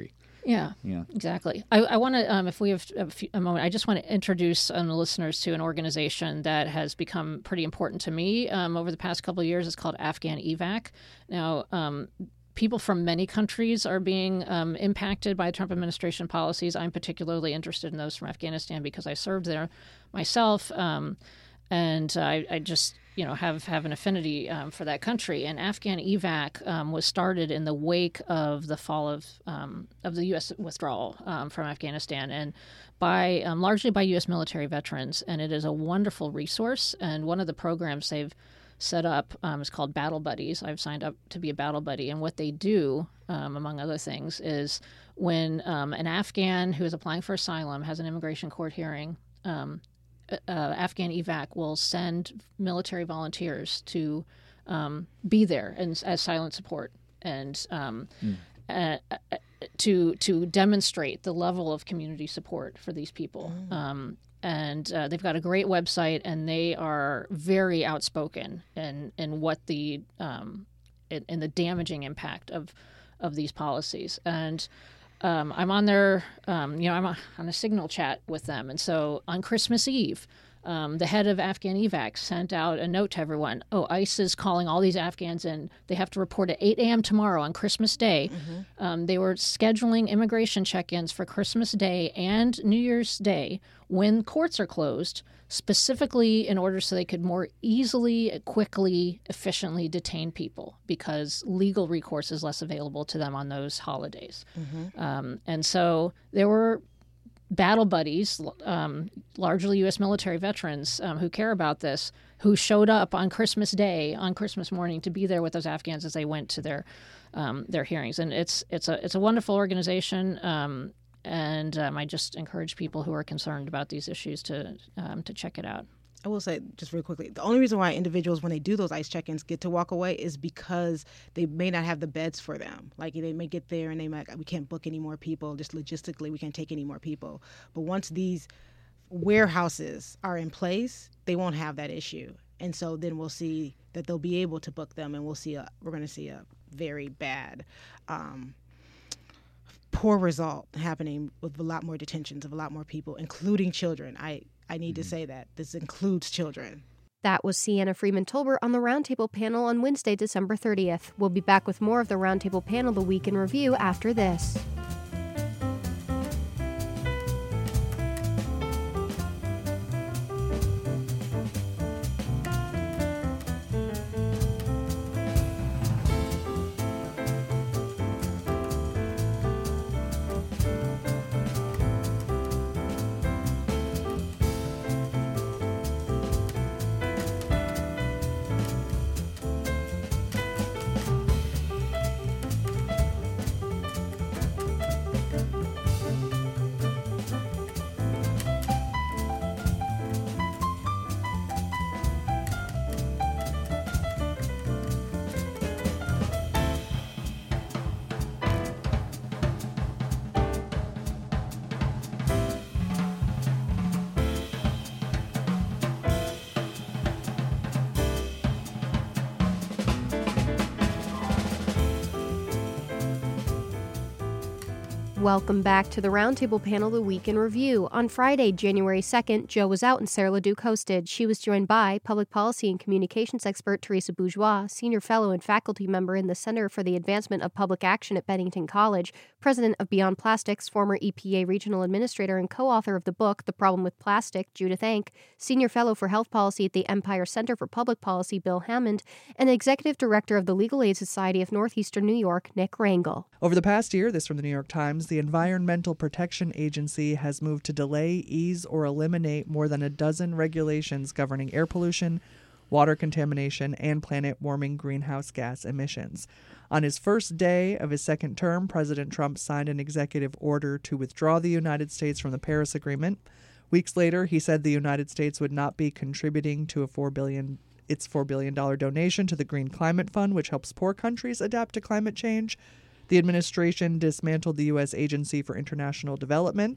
Yeah, Yeah. exactly. I, I want to, um, if we have a, few, a moment, I just want to introduce um, the listeners to an organization that has become pretty important to me um, over the past couple of years. It's called Afghan evac. Now, um, people from many countries are being um, impacted by Trump administration policies. I'm particularly interested in those from Afghanistan because I served there myself, um, and I, I just you know have have an affinity um, for that country. And Afghan evac um, was started in the wake of the fall of um, of the U S withdrawal um, from Afghanistan, and by um, largely by U S military veterans. And it is a wonderful resource. And one of the programs they've set up um, is called Battle Buddies. I've signed up to be a battle buddy, and what they do, um, among other things, is when um, an Afghan who is applying for asylum has an immigration court hearing. Um, Uh, Afghan evac will send military volunteers to um, be there and as silent support and um, mm. uh, uh, to to demonstrate the level of community support for these people. Mm. Um, and uh, they've got a great website, and they are very outspoken in in what the um, in, in the damaging impact of of these policies. And Um, I'm on their, um, you know, I'm on a Signal chat with them. And so on Christmas Eve, um, the head of Afghan evac sent out a note to everyone. Oh, ICE is calling all these Afghans in. They have to report at eight a.m. tomorrow on Christmas Day. Mm-hmm. Um, they were scheduling immigration check-ins for Christmas Day and New Year's Day when courts are closed, specifically in order so they could more easily, quickly, efficiently detain people because legal recourse is less available to them on those holidays. Mm-hmm. Um, and so there were battle buddies, um, largely U S military veterans um, who care about this, who showed up on Christmas Day, on Christmas morning, to be there with those Afghans as they went to their um, their hearings. And it's it's a it's a wonderful organization. Um, And um, I just encourage people who are concerned about these issues to um, to check it out. I will say, just real quickly, the only reason why individuals, when they do those ICE check-ins, get to walk away is because they may not have the beds for them. Like, they may get there and they might, we can't book any more people. Just logistically, we can't take any more people. But once these warehouses are in place, they won't have that issue. And so then we'll see that they'll be able to book them, and we'll see a, we're going to see a very bad um poor result happening with a lot more detentions of a lot more people, including children. I, I need mm-hmm. to say that. This includes children. That was Sienna Freeman-Tolbert on the Roundtable panel on Wednesday, December thirtieth. We'll be back with more of the Roundtable panel, The Week in Review, after this. Welcome back to the Roundtable panel, The Week in Review. On Friday, January second, Joe was out and Sarah LeDuc hosted. She was joined by public policy and communications expert Teresa Bourgeois, senior fellow and faculty member in the Center for the Advancement of Public Action at Bennington College, president of Beyond Plastics, former E P A regional administrator and co-author of the book, The Problem with Plastic, Judith Enck, senior fellow for health policy at the Empire Center for Public Policy, Bill Hammond, and executive director of the Legal Aid Society of Northeastern New York, Nick Rangel. Over the past year, this from the New York Times, the Environmental Protection Agency has moved to delay, ease, or eliminate more than a dozen regulations governing air pollution, water contamination, and planet-warming greenhouse gas emissions. On his first day of his second term, President Trump signed an executive order to withdraw the United States from the Paris Agreement. Weeks later, he said the United States would not be contributing to a four billion dollars its four billion dollars donation to the Green Climate Fund, which helps poor countries adapt to climate change. The administration dismantled the U S Agency for International Development,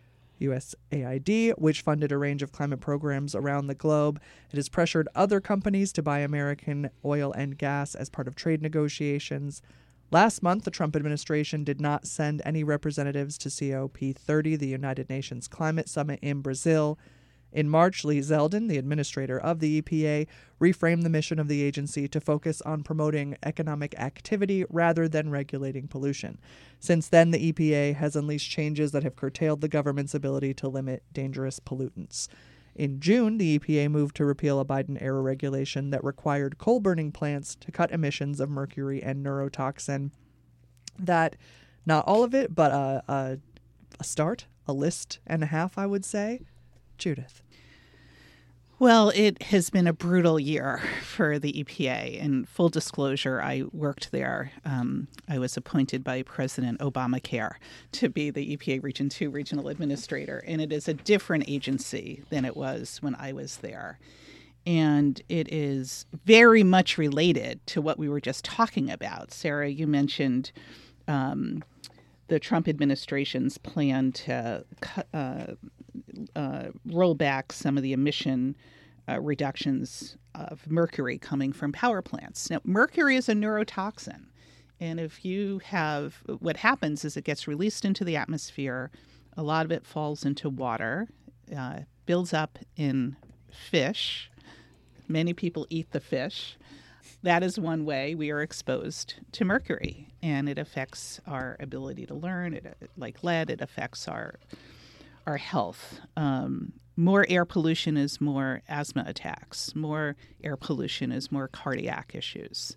U S A I D, which funded a range of climate programs around the globe. It has pressured other companies to buy American oil and gas as part of trade negotiations. Last month, the Trump administration did not send any representatives to C O P thirty, the United Nations Climate Summit in Brazil. In March, Lee Zeldin, the administrator of the E P A, reframed the mission of the agency to focus on promoting economic activity rather than regulating pollution. Since then, the E P A has unleashed changes that have curtailed the government's ability to limit dangerous pollutants. In June, the E P A moved to repeal a Biden-era regulation that required coal-burning plants to cut emissions of mercury and neurotoxin. That, not all of it, but a, a, a start, a list and a half, I would say. Judith. Well, it has been a brutal year for the E P A. In full disclosure, I worked there. Um, I was appointed by President Obamacare to be the E P A Region two Regional Administrator, and it is a different agency than it was when I was there. And it is very much related to what we were just talking about. Sarah, you mentioned um, the Trump administration's plan to cut, uh, uh, roll back some of the emission uh, reductions of mercury coming from power plants. Now, mercury is a neurotoxin. And if you have, what happens is it gets released into the atmosphere. A lot of it falls into water, uh, builds up in fish. Many people eat the fish. That is one way we are exposed to mercury, and it affects our ability to learn. It, like lead, it affects our our health. Um, more air pollution is more asthma attacks. More air pollution is more cardiac issues.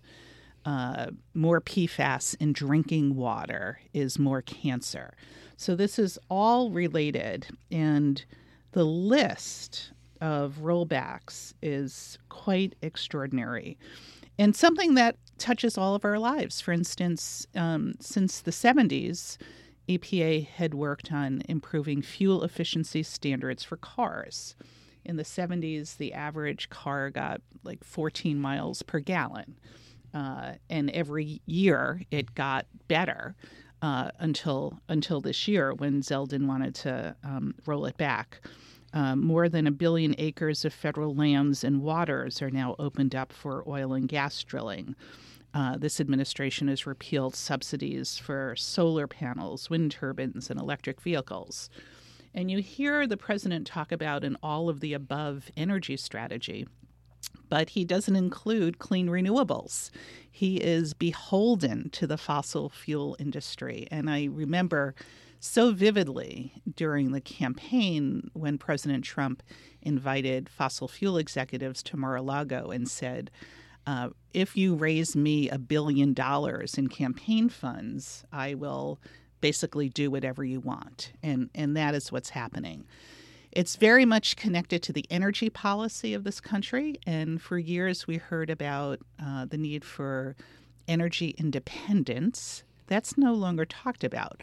Uh, more P FAS in drinking water is more cancer. So this is all related, and the list of rollbacks is quite extraordinary and something that touches all of our lives. For instance, um, since the seventies, E P A had worked on improving fuel efficiency standards for cars. In the seventies, the average car got like fourteen miles per gallon. Uh, and every year it got better uh, until until this year when Zeldin wanted to um, roll it back. Um, more than a billion acres of federal lands and waters are now opened up for oil and gas drilling. Uh, this administration has repealed subsidies for solar panels, wind turbines, and electric vehicles. And you hear the president talk about an all-of-the-above energy strategy, but he doesn't include clean renewables. He is beholden to the fossil fuel industry. And I remember so vividly during the campaign when President Trump invited fossil fuel executives to Mar-a-Lago and said, uh, if you raise me a billion dollars in campaign funds, I will basically do whatever you want. And, and that is what's happening. It's very much connected to the energy policy of this country. And for years, we heard about uh, the need for energy independence. That's no longer talked about.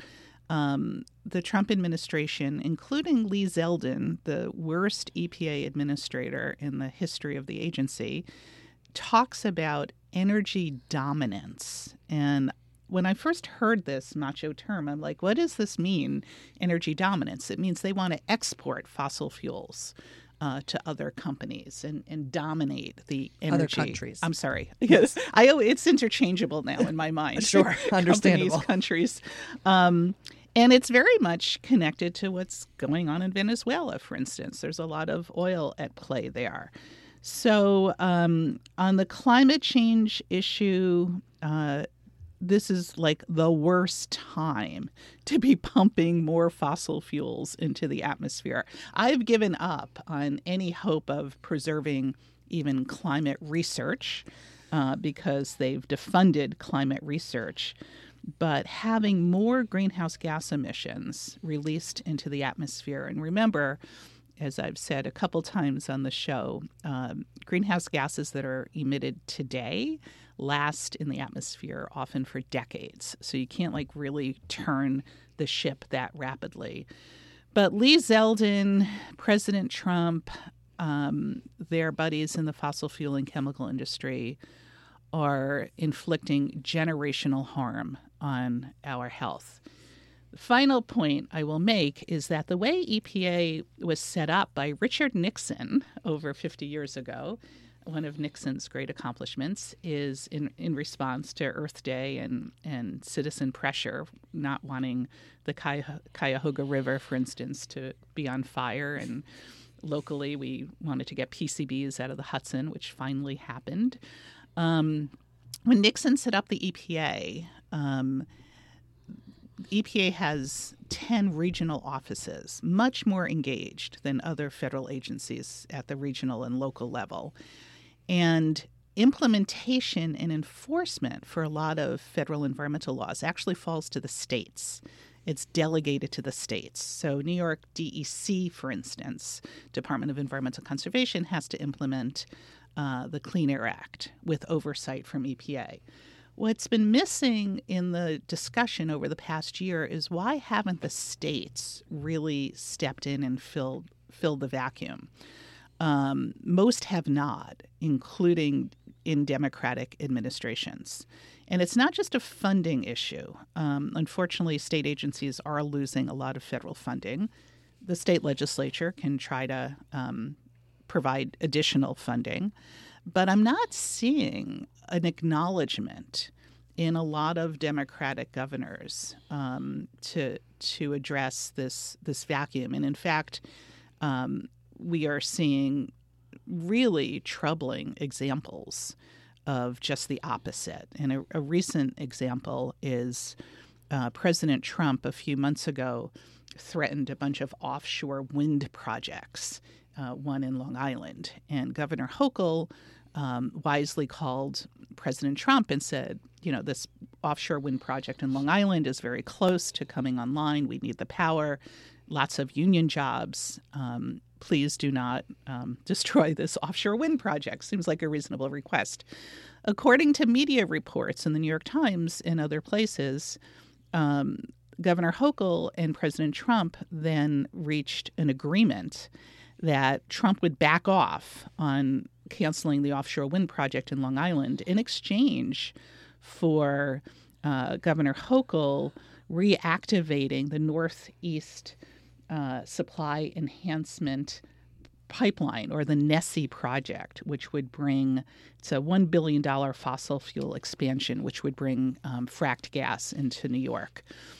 Um, the Trump administration, including Lee Zeldin, the worst E P A administrator in the history of the agency, talks about energy dominance. And when I first heard this macho term, I'm like, what does this mean, energy dominance? It means they want to export fossil fuels uh, to other companies and, and dominate the energy. Other countries. I'm sorry. Yes, I it's interchangeable now in my mind. Sure, understandable. Companies, countries. Um, and it's very much connected to what's going on in Venezuela, for instance. There's a lot of oil at play there. So um, on the climate change issue, uh, this is like the worst time to be pumping more fossil fuels into the atmosphere. I've given up on any hope of preserving even climate research uh, because they've defunded climate research. But having more greenhouse gas emissions released into the atmosphere, and remember, as I've said a couple times on the show, um, greenhouse gases that are emitted today last in the atmosphere often for decades. So you can't like really turn the ship that rapidly. But Lee Zeldin, President Trump, um, their buddies in the fossil fuel and chemical industry are inflicting generational harm on our health. The final point I will make is that the way E P A was set up by Richard Nixon over fifty years ago, one of Nixon's great accomplishments is in, in response to Earth Day and, and citizen pressure, not wanting the Cuya- Cuyahoga River, for instance, to be on fire. And locally, we wanted to get P C Bs out of the Hudson, which finally happened. Um, when Nixon set up the E P A, um, E P A has ten regional offices, much more engaged than other federal agencies at the regional and local level. And implementation and enforcement for a lot of federal environmental laws actually falls to the states. It's delegated to the states. So New York D E C, for instance, Department of Environmental Conservation, has to implement uh, the Clean Air Act with oversight from E P A. What's been missing in the discussion over the past year is why haven't the states really stepped in and filled filled the vacuum? Um, most have not, including in Democratic administrations. And it's not just a funding issue. Um, unfortunately, state agencies are losing a lot of federal funding. The state legislature can try to um, provide additional funding. But I'm not seeing an acknowledgement in a lot of Democratic governors um, to to address this this vacuum. And in fact, um, we are seeing really troubling examples of just the opposite. And a, a recent example is uh, President Trump a few months ago threatened a bunch of offshore wind projects, uh, one in Long Island. And Governor Hochul um, wisely called President Trump and said, you know, this offshore wind project in Long Island is very close to coming online. We need the power, lots of union jobs. Um, please do not um, destroy this offshore wind project. Seems like a reasonable request. According to media reports in the New York Times and other places, um, Governor Hochul and President Trump then reached an agreement that Trump would back off on canceling the offshore wind project in Long Island in exchange for uh, Governor Hochul reactivating the Northeast uh, Supply Enhancement Pipeline, or the NESE project, which would bring, it's a one billion dollars fossil fuel expansion, which would bring um, fracked gas into New York.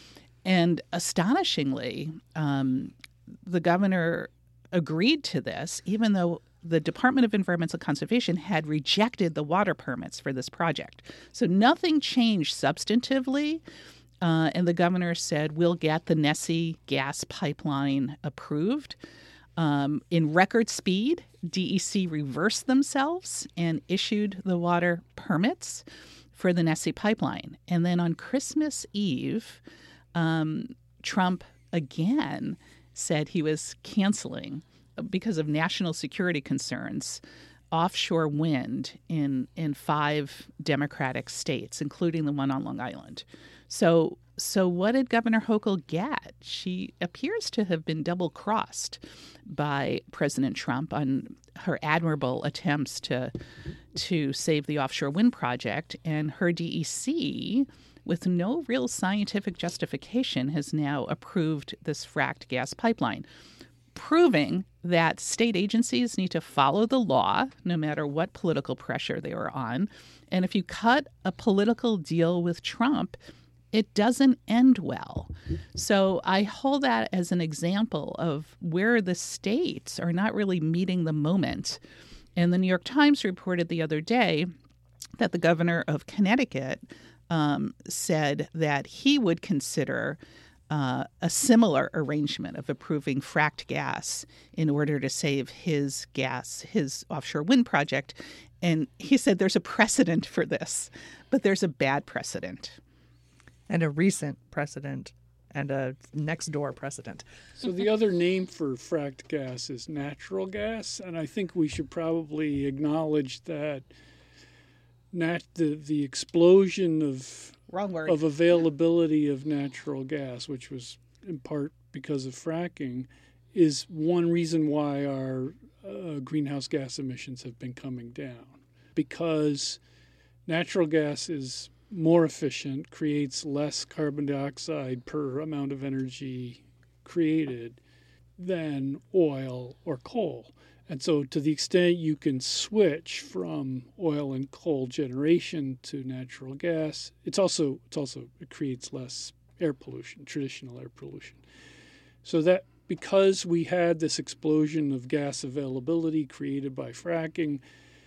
And astonishingly, um, the governor agreed to this, even though the Department of Environmental Conservation had rejected the water permits for this project. So nothing changed substantively. Uh, and the governor said, we'll get the NESE gas pipeline approved. Um, in record speed, D E C reversed themselves and issued the water permits for the NESE pipeline. And then on Christmas Eve, um, Trump again said he was canceling, because of national security concerns, offshore wind in in five Democratic states, including the one on Long Island. So, so what did Governor Hochul get? She appears to have been double-crossed by President Trump on her admirable attempts to to save the offshore wind project, and her D E C, with no real scientific justification, has now approved this fracked gas pipeline, proving that state agencies need to follow the law no matter what political pressure they are on. And if you cut a political deal with Trump, it doesn't end well. So I hold that as an example of where the states are not really meeting the moment. And the New York Times reported the other day that the governor of Connecticut um, said that he would consider Uh, a similar arrangement of approving fracked gas in order to save his gas, his offshore wind project. And he said there's a precedent for this, but there's a bad precedent. And a recent precedent and a next door precedent. So the other name for fracked gas is natural gas. And I think we should probably acknowledge that nat- the, the explosion of Wrong word. of availability of natural gas, which was in part because of fracking, is one reason why our uh, greenhouse gas emissions have been coming down. Because natural gas is more efficient, creates less carbon dioxide per amount of energy created than oil or coal. And so to the extent you can switch from oil and coal generation to natural gas, it's also it's also it creates less air pollution, traditional air pollution. So that because we had this explosion of gas availability created by fracking,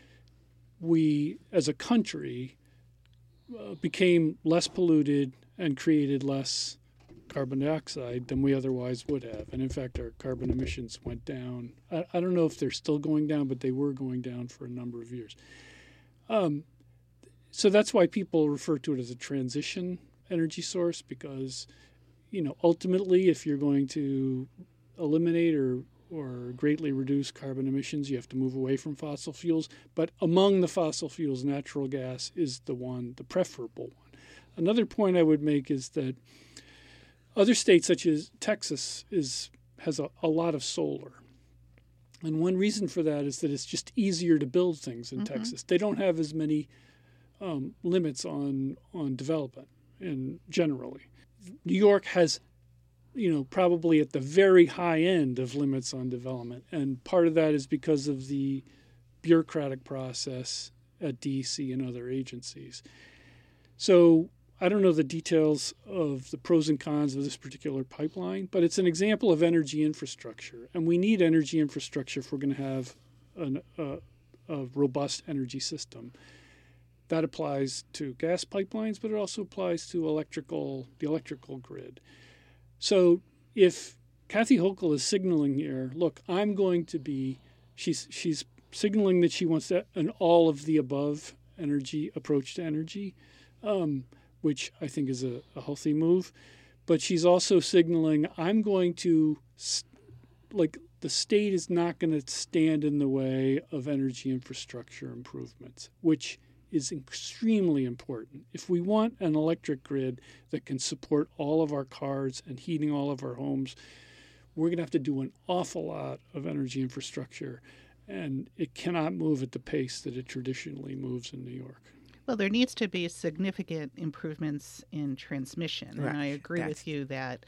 we as a country uh, became less polluted and created less carbon dioxide than we otherwise would have. And in fact, our carbon emissions went down. I, I don't know if they're still going down, but they were going down for a number of years. Um, so that's why people refer to it as a transition energy source, because, you know, ultimately, if you're going to eliminate or or greatly reduce carbon emissions, you have to move away from fossil fuels. But among the fossil fuels, natural gas is the one, the preferable one. Another point I would make is that other states, such as Texas, is has a, a lot of solar. And one reason for that is that it's just easier to build things in mm-hmm. Texas. They don't have as many um, limits on, on development in generally. New York has, you know, probably at the very high end of limits on development. And part of that is because of the bureaucratic process at D E C and other agencies. So I don't know the details of the pros and cons of this particular pipeline, but it's an example of energy infrastructure. And we need energy infrastructure if we're going to have an, uh, a robust energy system. That applies to gas pipelines, but it also applies to electrical, the electrical grid. So if Kathy Hochul is signaling here, look, I'm going to be, she's she's signaling that she wants that, an all of the above energy approach to energy. Um, which I think is a, a healthy move. But she's also signaling, I'm going to, like, the state is not going to stand in the way of energy infrastructure improvements, which is extremely important. If we want an electric grid that can support all of our cars and heating all of our homes, we're going to have to do an awful lot of energy infrastructure, and it cannot move at the pace that it traditionally moves in New York. Well, there needs to be significant improvements in transmission. Right. And I agree That's... with you that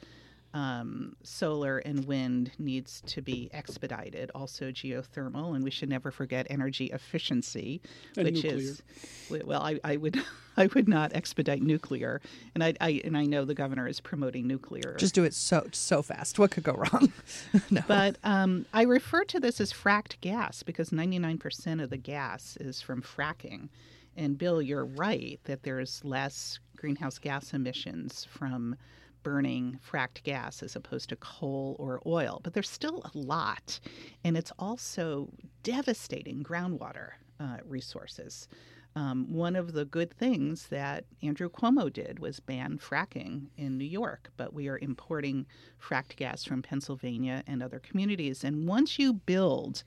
um, solar and wind needs to be expedited, also geothermal, and we should never forget energy efficiency, and which nuclear. is, well, I, I would I would not expedite nuclear. And I, I and I know the governor is promoting nuclear. Just do it so so fast. What could go wrong? No. But um, I refer to this as fracked gas because ninety-nine percent of the gas is from fracking. And Bill, you're right that there's less greenhouse gas emissions from burning fracked gas as opposed to coal or oil. But there's still a lot. And it's also devastating groundwater uh, resources. Um, one of the good things that Andrew Cuomo did was ban fracking in New York. But we are importing fracked gas from Pennsylvania and other communities. And once you build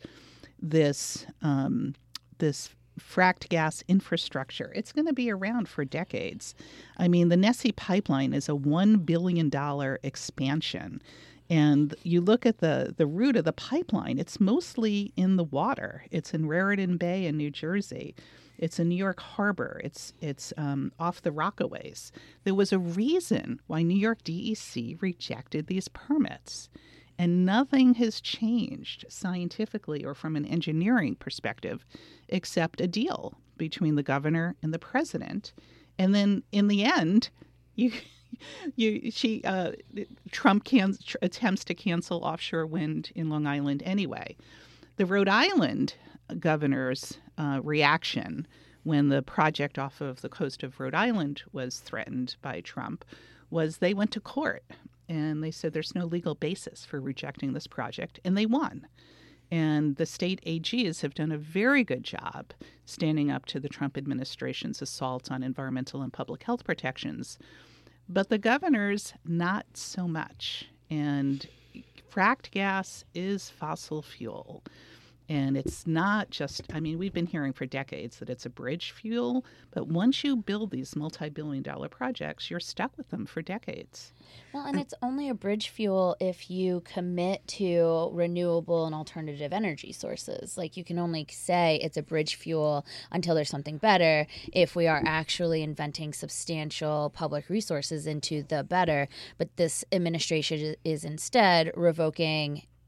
this um, this fracked gas infrastructure, it's going to be around for decades. I mean, the Nessie pipeline is a one billion dollars expansion. And you look at the, the route of the pipeline, it's mostly in the water. It's in Raritan Bay in New Jersey. It's in New York Harbor. It's it's um, off the Rockaways. There was a reason why New York D E C rejected these permits. And nothing has changed scientifically or from an engineering perspective except a deal between the governor and the president. And then in the end, you, you, she, uh, Trump can, tr- attempts to cancel offshore wind in Long Island anyway. The Rhode Island governor's uh, reaction when the project off of the coast of Rhode Island was threatened by Trump was they went to court. And they said there's no legal basis for rejecting this project, and they won. And the state A Gs have done a very good job standing up to the Trump administration's assaults on environmental and public health protections. But the governors, not so much. And fracked gas is fossil fuel. And it's not just, I mean, we've been hearing for decades that it's a bridge fuel, but once you build these multi-billion dollar projects, you're stuck with them for decades. Well, and it's only a bridge fuel if you commit to renewable and alternative energy sources. Like, you can only say it's a bridge fuel until there's something better if we are actually inventing substantial public resources into the better. But this administration is instead revoking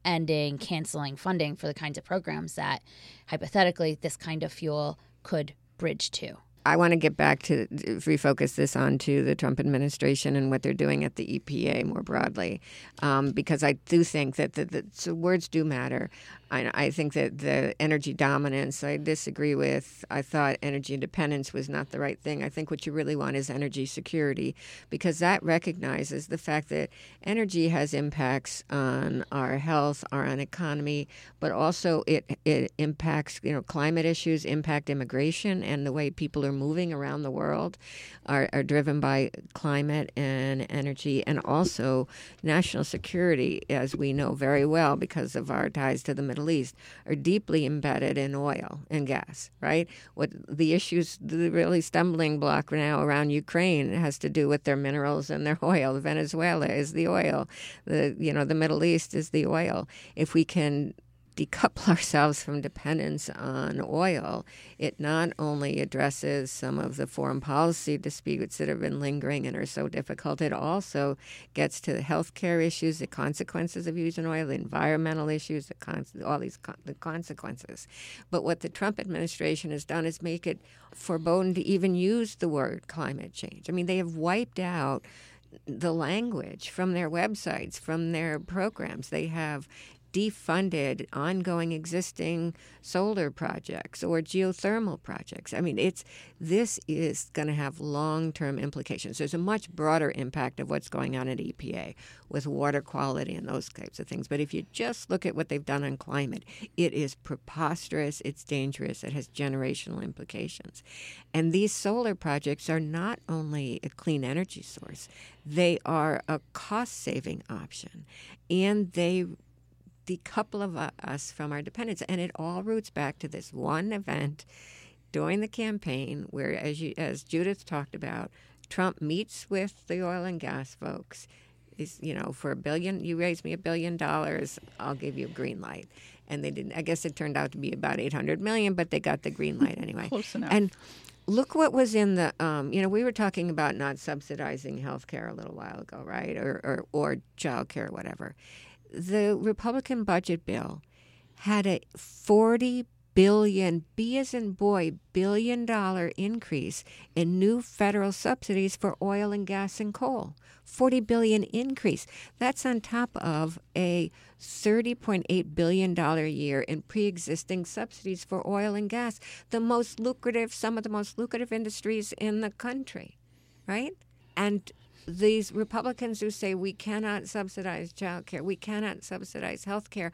ending, canceling funding for the kinds of programs that hypothetically this kind of fuel could bridge to. I want to get back to refocus this onto the Trump administration and what they're doing at the E P A more broadly, um, because I do think that the, the so words do matter. I, I think that the energy dominance I disagree with. I thought energy independence was not the right thing. I think what you really want is energy security, because that recognizes the fact that energy has impacts on our health, our on economy, but also it it impacts, you know, climate issues, impact immigration, and the way people are moving around the world are, are driven by climate and energy, and also national security, as we know very well because of our ties to the Middle East, are deeply embedded in oil and gas, right? What the issues, the really stumbling block now around Ukraine has to do with their minerals and their oil. Venezuela is the oil. The, you know, the Middle East is the oil. If we can decouple ourselves from dependence on oil, it not only addresses some of the foreign policy disputes that have been lingering and are so difficult, it also gets to the healthcare issues, the consequences of using oil, the environmental issues, the con- all these con- the consequences. But what the Trump administration has done is make it forbidden to even use the word climate change. I mean, they have wiped out the language from their websites, from their programs. They have defunded ongoing existing solar projects or geothermal projects. I mean, it's this is going to have long-term implications. There's a much broader impact of what's going on at E P A with water quality and those types of things. But if you just look at what they've done on climate, it is preposterous, it's dangerous, it has generational implications. And these solar projects are not only a clean energy source, they are a cost-saving option, and they decouple of us from our dependence. And it all roots back to this one event during the campaign where, as you, as Judith talked about, Trump meets with the oil and gas folks. Is, you know, for a billion, you raise me a billion dollars, I'll give you a green light. And they didn't. I guess it turned out to be about eight hundred million, but they got the green light anyway. Close enough. And look what was in the, um, you know, we were talking about not subsidizing health care a little while ago, right? Or, or, or child care, whatever. The Republican budget bill had a forty billion, B as in boy, billion dollar increase in new federal subsidies for oil and gas and coal. forty billion increase. That's on top of a thirty point eight billion dollars a year in pre-existing subsidies for oil and gas, the most lucrative, some of the most lucrative industries in the country, right? And these Republicans who say we cannot subsidize child care, we cannot subsidize health care,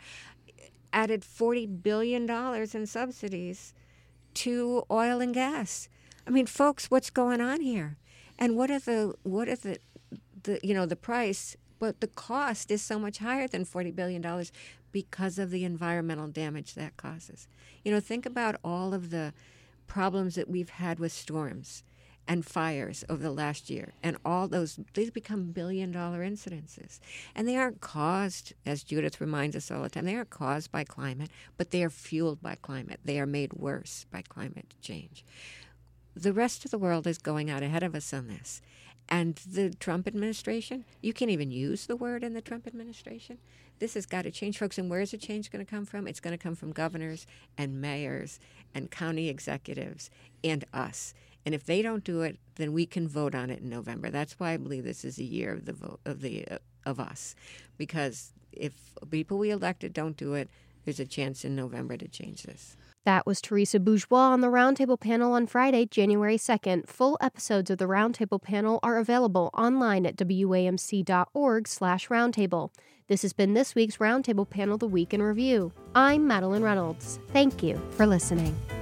added forty billion dollars in subsidies to oil and gas. I mean, folks, what's going on here? And what are the what are the, the you know, the price, but the cost is so much higher than forty billion dollars because of the environmental damage that causes. You know, think about all of the problems that we've had with storms and fires over the last year, and all those, these become billion-dollar incidences. And they aren't caused, as Judith reminds us all the time, they aren't caused by climate, but they are fueled by climate. They are made worse by climate change. The rest of the world is going out ahead of us on this. And the Trump administration, you can't even use the word in the Trump administration. This has got to change, folks. And where is the change going to come from? It's going to come from governors and mayors and county executives and us. And if they don't do it, then we can vote on it in November. That's why I believe this is a year of the vote of the uh, of us, because if people we elected don't do it, there's a chance in November to change this. That was Teresa Bourgeois on the Roundtable panel on Friday, January second. Full episodes of the Roundtable panel are available online at W A M C dot org slash roundtable. This has been this week's Roundtable Panel, The Week in Review. I'm Madeline Reynolds. Thank you for listening.